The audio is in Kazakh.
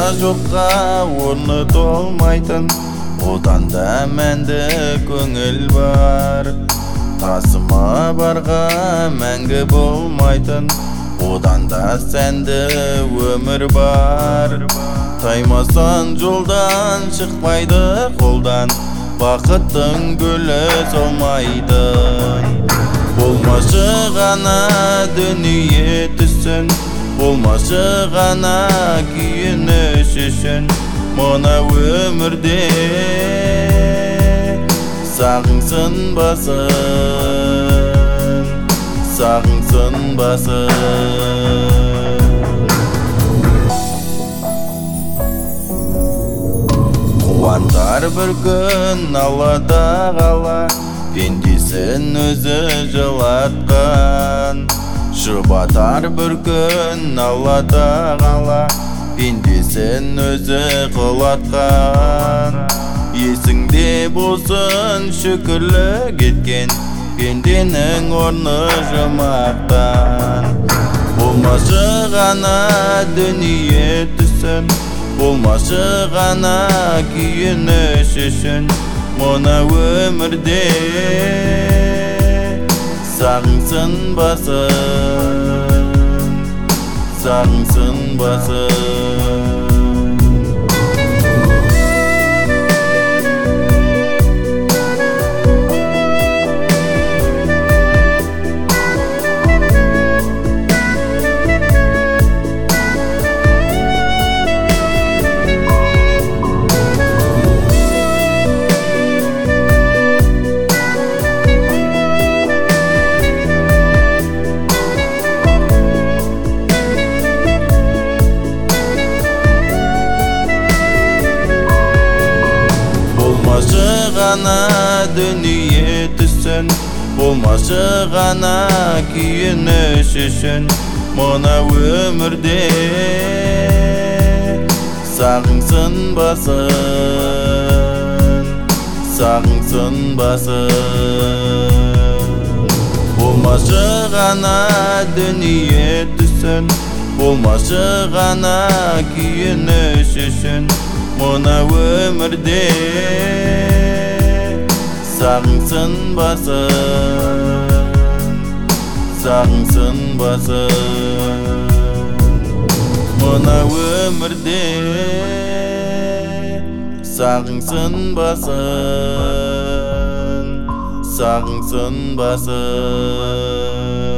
жокка орны толмайтын, одан да мәнді көңіл бар. Тасыма барға мәңгі болмайтын, одан да сәнді өмір бар. Таймасан жолдан шықпайды қолдан, бақыттың гүлі солмайды. Болмашы ғана дүние түссін, болмашы ғана күйініш үшін. Мына өмірде сағынсын басын, сағынсын басын. Қуантар бір күн аллада қала, пендесін өзі жылатқан. Жұбатар бір күн аллада қала, пендесін өзі құлатқан. Есіңде болсын шүкірлі кеткен, пенденің орны жұмақтан. Болмашы ғана дүние түссін, болмашы ғана күйініш үшін. Мына өмірде сағынсын басын, сағынсын басын. Болмашы ғана дүние түссін, болмашы ғана күйініш үшін. Мына өмірде сағынсын басын, сағынсын басын. Болмашы ғана дүние түссін, болмашы ғана күйініш үшін. Мына өмірде сағынсын басын, сағынсын басын. Мына өмірде сағынсын басын, сағынсын басын.